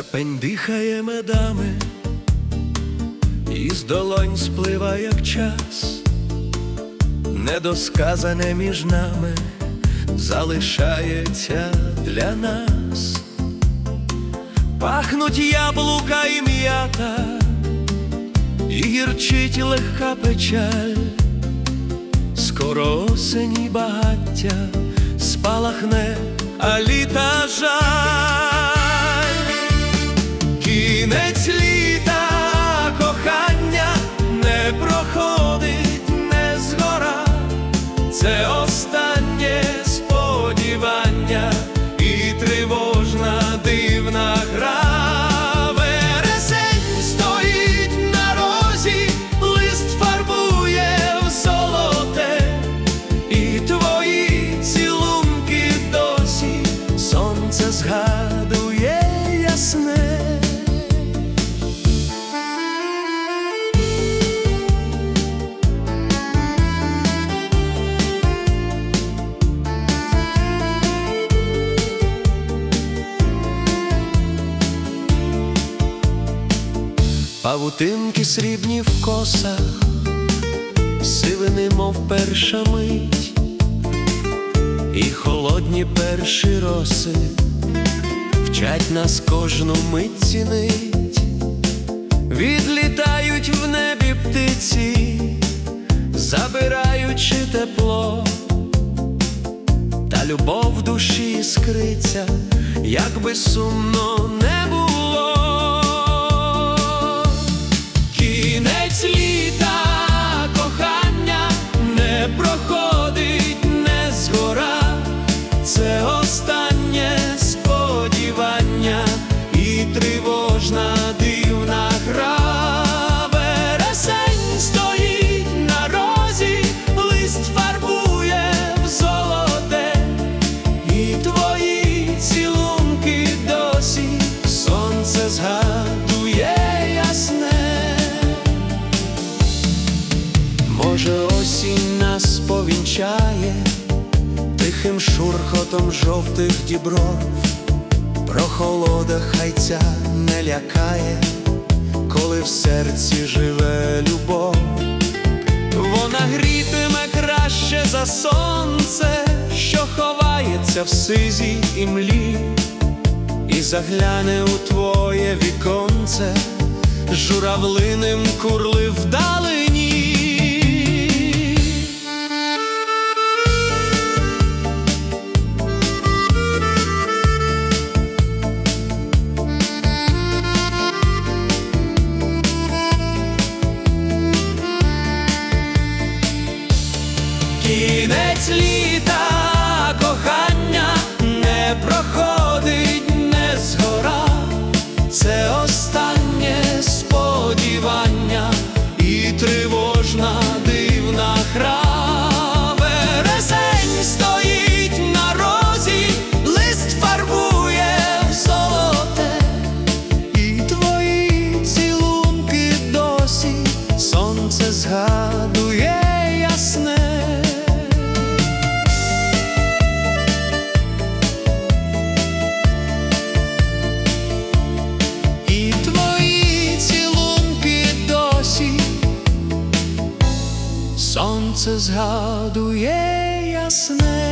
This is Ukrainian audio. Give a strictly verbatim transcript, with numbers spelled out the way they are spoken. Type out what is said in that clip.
Серпень дихає медами, із долонь сплива, як час, недосказане між нами залишається для нас. Пахнуть яблука і м'ята, і гірчить легка печаль. Скоро осень і багаття спалахне, а літа жаль. Кінець літа, кохання, не проходить, не згора. Це останнє сподівання і тривожна дивна гра. Вересень стоїть на розі, лист фарбує в золоте, і твої цілунки досі сонце згадує ясне. Павутинки срібні в косах, сивини, мов перша мить, і холодні перші роси вчать нас кожну мить цінить. Відлітають в небі птиці, забираючи тепло, та любов в душі іскриться, як би сумно не було. Кінець літа, кохання, не проходить, не згора. Це останнє сподівання і тривожна дивна гра. Вересень стоїть на розі, лист фарбує в золоте, і твої цілунки досі сонце згадує ясне. Може, осінь нас повінчає тихим шурхотом жовтих дібров. Прохолода хай ця не лякає, коли в серці живе любов. Вона грітиме краще за сонце, що ховається в сизій імлі, і загляне у твоє віконце журавлиним курли вдалині. Кінець літа, кохання, не проходить, не згора. Це останнє сподівання і тривожна дивна гра. Вересень стоїть на розі, лист фарбує в золоте, і твої цілунки досі сонце згадує ясне. Сонце згадує ясне.